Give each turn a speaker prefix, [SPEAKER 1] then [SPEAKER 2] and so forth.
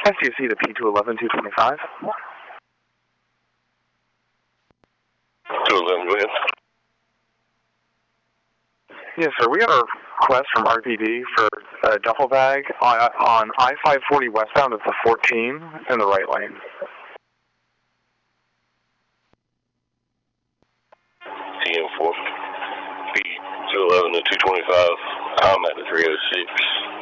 [SPEAKER 1] SCC to P211, 225.
[SPEAKER 2] 211, go ahead.
[SPEAKER 1] Yes, sir. We got a request from RPD for a duffel bag on I-540 westbound. It's a 14 in the right lane.
[SPEAKER 2] TM4, P211 to 225. I'm at the 306.